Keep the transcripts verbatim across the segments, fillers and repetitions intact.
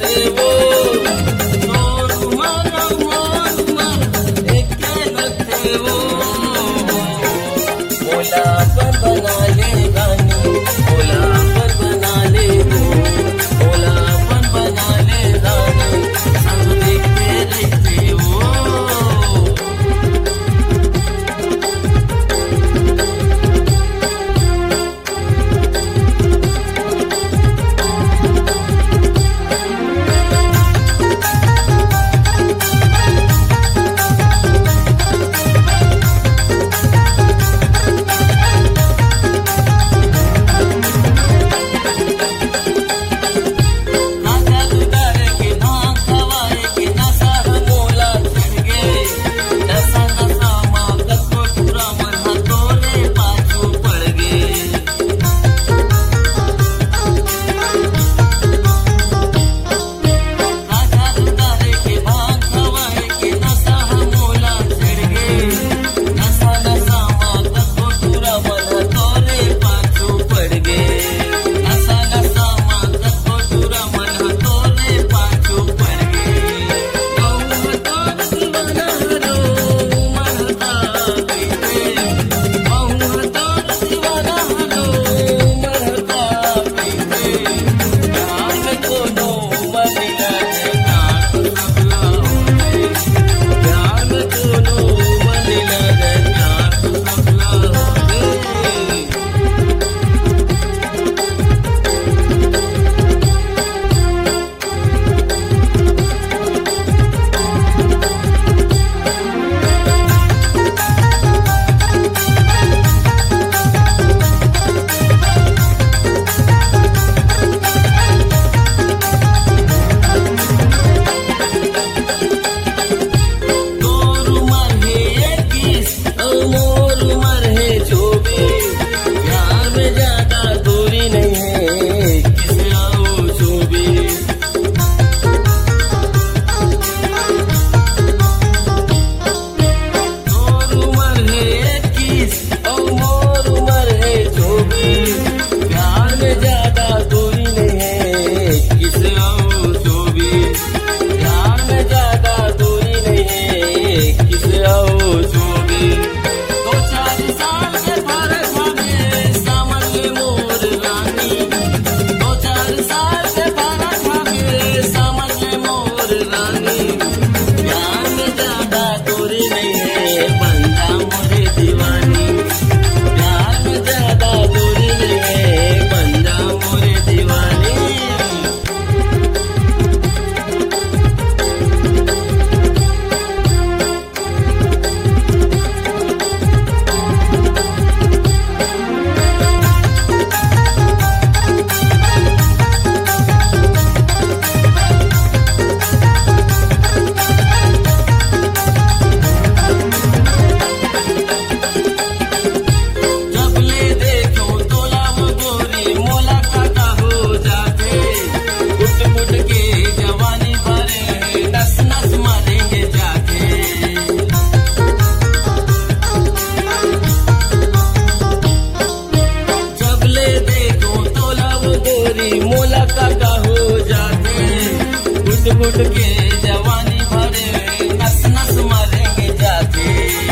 घुट के जवानी भरे नस नस मरेंगे जाके,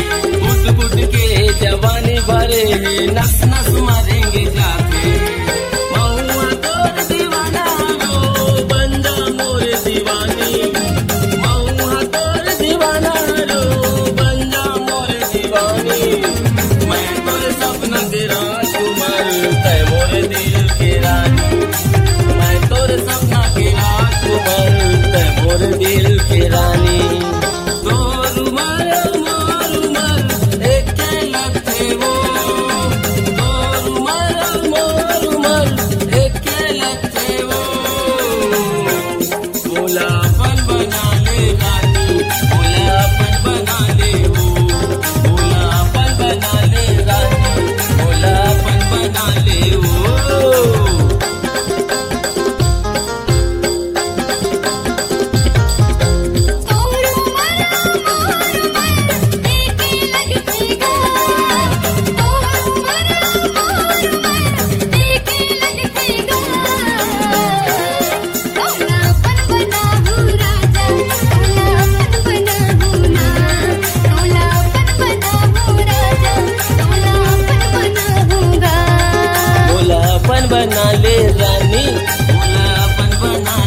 घुट घुट के जवानी भरे नस नस मरेंगे जाके। महुआ तोर दीवाना रो बंदा मोर दीवानी, महुआ तोर दीवाना रो बंदा मोर दीवानी। मैं तोर सपना के राजकुमार तै मोर दिल के रानी, मैं तोर सपना के राजकुमार तै मोर दिल के रानी। तोर उमर मोर उमर एक लगते वो, तोर उमर मोर उमर एक लगते वो। भोलापन बना ले रानी, भोलापन बना ले वो, भोलापन बना ले रानी, भोलापन बना ले वो। तोर बना ले रानी, मोला अपन बना